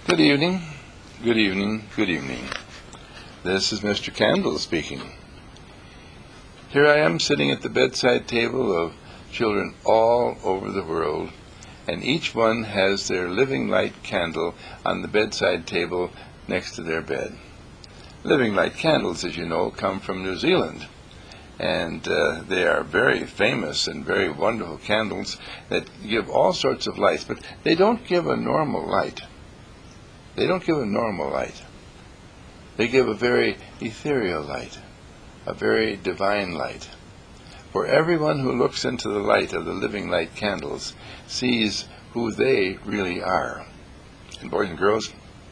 Good evening, good evening, good evening. This is Mr. Candle speaking. Here I am sitting at the bedside table of children all over the world, and each one has their living light candle on the bedside table next to their bed. Living light candles, as you know, come from New Zealand, and they are very famous and very wonderful candles that give all sorts of lights, but they don't give a normal light. They don't give a normal light. They give a very ethereal light, a very divine light. For everyone who looks into the light of the living light candles sees who they really are. And boys and girls,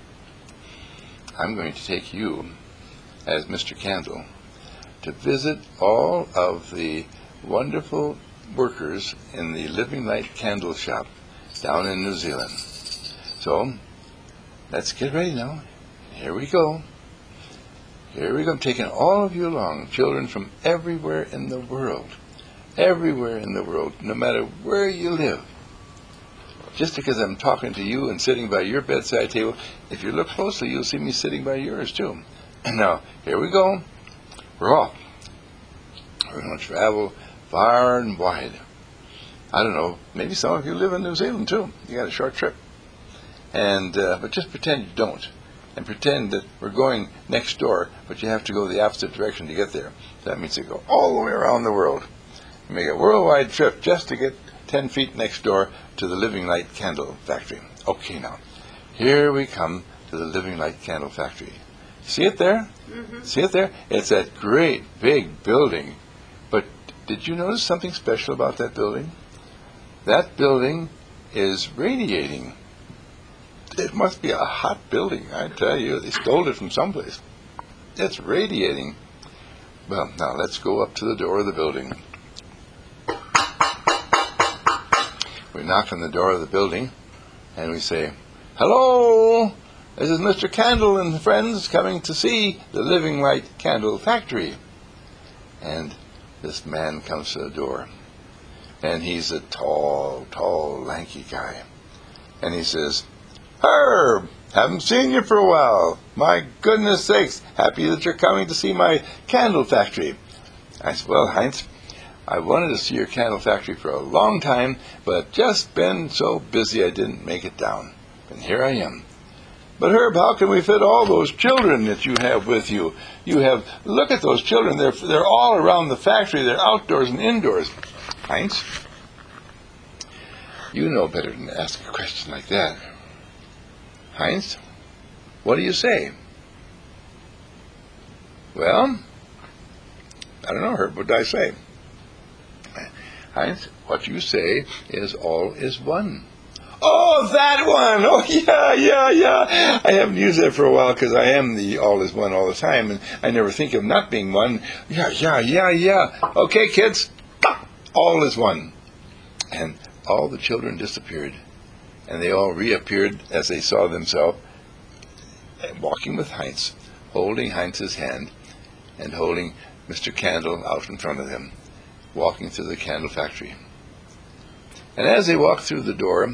I'm going to take you, as Mr. Candle, to visit all of the wonderful workers in the Living Light Candle Shop down in New Zealand. So, let's get ready now. Here we go. Here we go. I'm taking all of you along, children from everywhere in the world. Everywhere in the world, no matter where you live. Just because I'm talking to you and sitting by your bedside table, if you look closely, you'll see me sitting by yours too. Now, here we go. We're off. We're going to travel far and wide. I don't know, maybe some of you live in New Zealand too. You got a short trip. But just pretend you don't. And pretend that we're going next door, but you have to go the opposite direction to get there. So that means you go all the way around the world. You make a worldwide trip just to get 10 feet next door to the Living Light Candle Factory. Okay, now, here we come to the Living Light Candle Factory. See it there? Mm-hmm. See it there? It's that great big building. But did you notice something special about that building? That building is radiating. It must be a hot building, I tell you. They stole it from someplace. It's radiating. Well, now let's go up to the door of the building. We knock on the door of the building, and we say, "Hello, this is Mr. Candle and friends coming to see the Living Light Candle Factory." And this man comes to the door, and he's a tall, lanky guy. And he says, "Herb, haven't seen you for a while. My goodness sakes, happy that you're coming to see my candle factory." I said, "Well, Heinz, I wanted to see your candle factory for a long time, but just been so busy I didn't make it down. And here I am. But Herb, how can we fit all those children that you have with you? Look at those children. They're all around the factory. They're outdoors and indoors." Heinz, you know better than to ask a question like that. Heinz, what do you say? Well, I don't know, Herb, what do I say? Heinz, what you say is all is one. Oh, that one! Oh, yeah. I haven't used that for a while because I am the all is one all the time, and I never think of not being one. Yeah. Okay, kids, all is one. And all the children disappeared. And they all reappeared as they saw themselves walking with Heinz, holding Heinz's hand, and holding Mr. Candle out in front of them, walking through the candle factory. And as they walked through the door,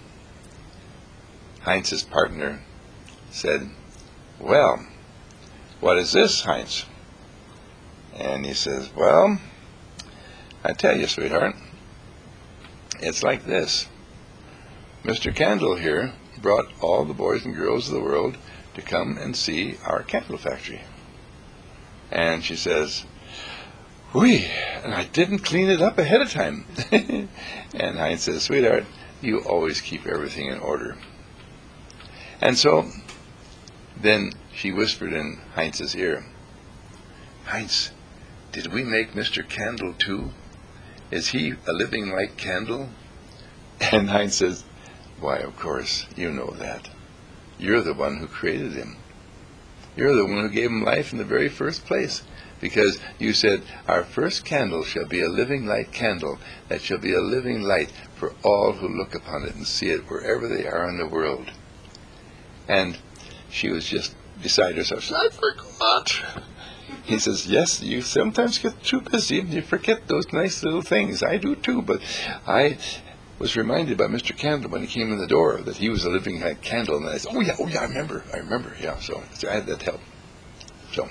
Heinz's partner said, "Well, what is this, Heinz?" And he says, "Well, I tell you, sweetheart, it's like this. Mr. Candle here brought all the boys and girls of the world to come and see our candle factory." And she says, "Whee, and I didn't clean it up ahead of time." And Heinz says, "Sweetheart, you always keep everything in order." And so then she whispered in Heinz's ear, "Heinz, did we make Mr. Candle too? Is he a living light candle?" And Heinz says, "Why, of course, you know that. You're the one who created him. You're the one who gave him life in the very first place, because you said, 'Our first candle shall be a living light candle that shall be a living light for all who look upon it and see it wherever they are in the world.'" And she was just beside herself. She said, "I forgot." He says, "Yes, you sometimes get too busy and you forget those nice little things. I do too, but was reminded by Mr. Candle when he came in the door that he was a living candle. And I said, oh yeah, I remember, yeah. So I had that help. So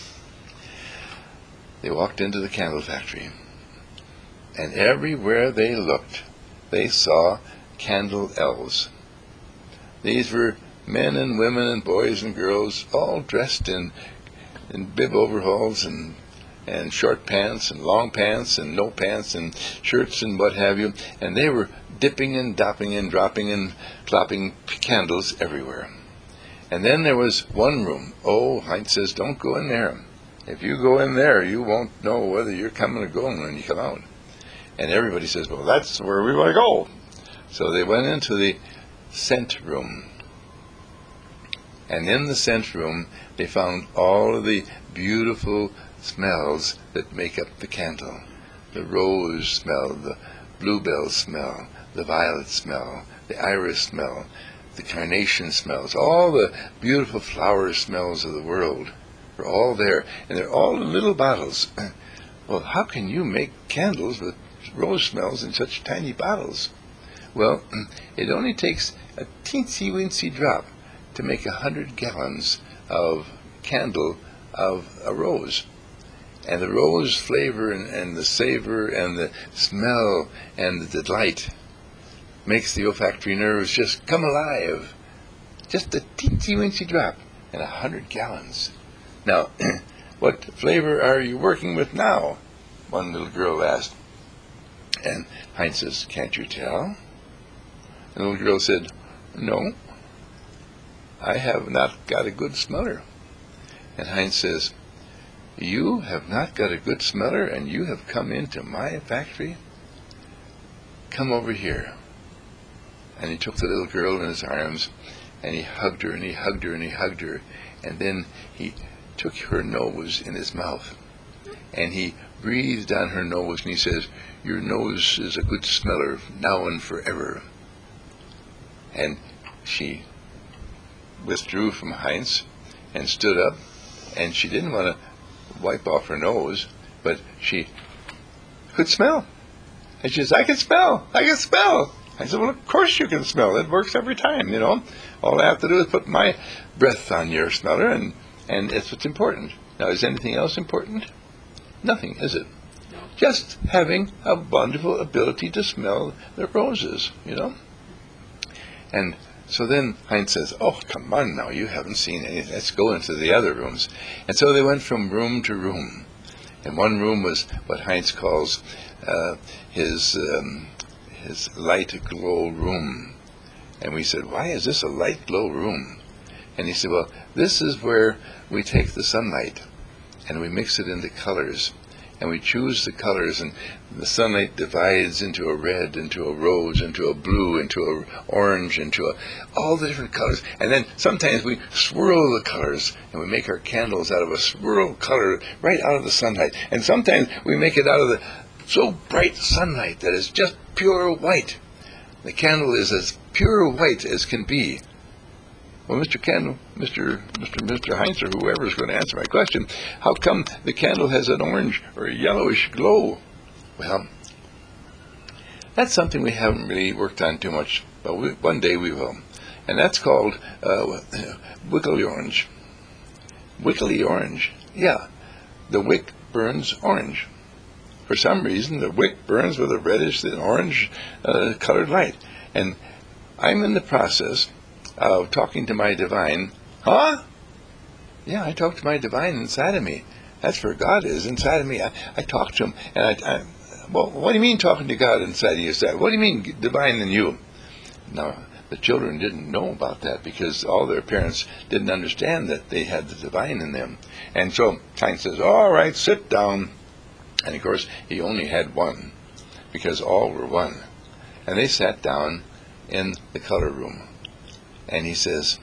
they walked into the candle factory, and everywhere they looked, they saw candle elves. These were men and women and boys and girls, all dressed in bib overalls and short pants and long pants and no pants and shirts and what have you, and they were dipping and dopping and dropping and plopping candles everywhere. And then there was one room. Oh, Heinz says, don't go in there. If you go in there, you won't know whether you're coming or going when you come out. And everybody says, well, that's where we want to go. So they went into the scent room. And in the scent room, they found all of the beautiful smells that make up the candle. The rose smell, the bluebell smell, the violet smell, the iris smell, the carnation smells, all the beautiful flower smells of the world are all there. And they're all in little bottles. Well, how can you make candles with rose smells in such tiny bottles? Well, it only takes a teensy-weensy drop to make 100 gallons of candle of a rose. And the rose flavor and the savor and the smell and the delight makes the olfactory nerves just come alive. Just a teensy-weensy drop and 100 gallons. Now, what flavor are you working with now? One little girl asked. And Heinz says, can't you tell? And the little girl said, no, I have not got a good smeller. And Heinz says, you have not got a good smeller and you have come into my factory? Come over here. And he took the little girl in his arms and he hugged her and he hugged her and he hugged her. And then he took her nose in his mouth and he breathed on her nose and he says, your nose is a good smeller now and forever. And she withdrew from Heinz and stood up, and she didn't want to wipe off her nose, but she could smell. And she says, I can smell. I said, well, of course you can smell. It works every time, you know. All I have to do is put my breath on your smeller, and it's what's important. Now, is anything else important? Nothing, is it? No. Just having a wonderful ability to smell the roses, you know. And so then Heinz says, oh, come on now, you haven't seen anything. Let's go into the other rooms. And so they went from room to room. And one room was what Heinz calls his light glow room. And we said, why is this a light glow room? And he said, well, this is where we take the sunlight and we mix it into colors. And we choose the colors, and the sunlight divides into a red, into a rose, into a blue, into an orange, into all the different colors. And then sometimes we swirl the colors, and we make our candles out of a swirl color right out of the sunlight. And sometimes we make it out of the so bright sunlight that it's just pure white. The candle is as pure white as can be. Well, Mr. Candle, Mr. Heinz, or whoever is going to answer my question, how come the candle has an orange or a yellowish glow? Well, that's something we haven't really worked on too much, but one day we will. And that's called wiggly orange. Wiggly orange. Yeah, the wick burns orange. For some reason, the wick burns with a reddish and orange colored light. And I'm in the process of talking to my divine. Huh? Yeah, I talk to my divine inside of me. That's where God is, inside of me. I talk to him, and well, what do you mean talking to God inside of you? What do you mean divine in you? Now, the children didn't know about that because all their parents didn't understand that they had the divine in them. And so Heinz says, all right, sit down. And of course, he only had one because all were one. And they sat down in the color room. And he says,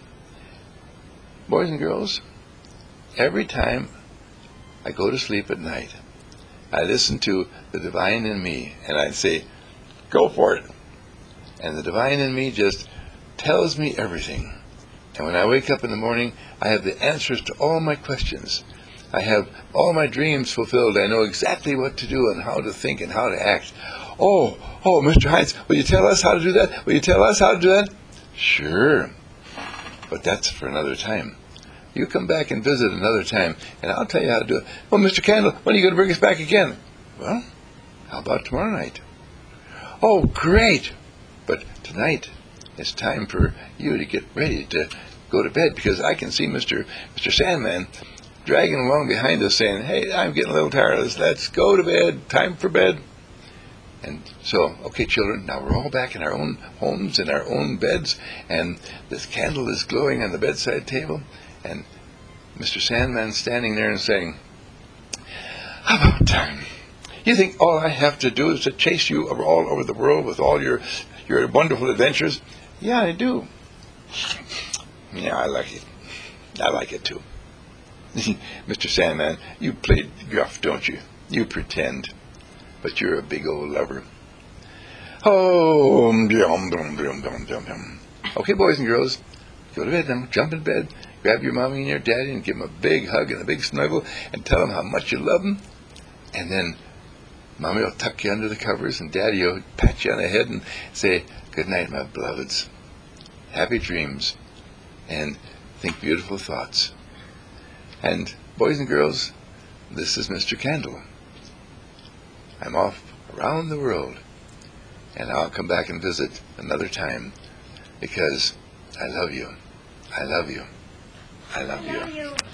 boys and girls, every time I go to sleep at night, I listen to the divine in me, and I say, go for it. And the divine in me just tells me everything. And when I wake up in the morning, I have the answers to all my questions. I have all my dreams fulfilled. I know exactly what to do and how to think and how to act. Oh, Mr. Heinz, will you tell us how to do that? Will you tell us how to do that? Sure, but that's for another time. You come back and visit another time, and I'll tell you how to do it. Well, Mr. Candle, when are you going to bring us back again? Well, how about tomorrow night? Oh, great! But tonight, it's time for you to get ready to go to bed, because I can see Mr. Sandman dragging along behind us saying, hey, I'm getting a little tired of this. Let's go to bed. Time for bed. And so, okay, children, now we're all back in our own homes, in our own beds, and this candle is glowing on the bedside table, and Mr. Sandman's standing there and saying, how about time? You think all I have to do is to chase you all over the world with all your wonderful adventures? Yeah, I do. Yeah, I like it. I like it too. Mr. Sandman, you play gruff, don't you? You pretend. But you're a big old lover. Oh, okay, boys and girls, go to bed now. Jump in bed. Grab your mommy and your daddy and give them a big hug and a big snuggle and tell them how much you love them. And then mommy will tuck you under the covers and daddy will pat you on the head and say, good night, my beloveds. Happy dreams. And think beautiful thoughts. And boys and girls, this is Mr. Candle. I'm off around the world, and I'll come back and visit another time, because I love you. I love you. I love you.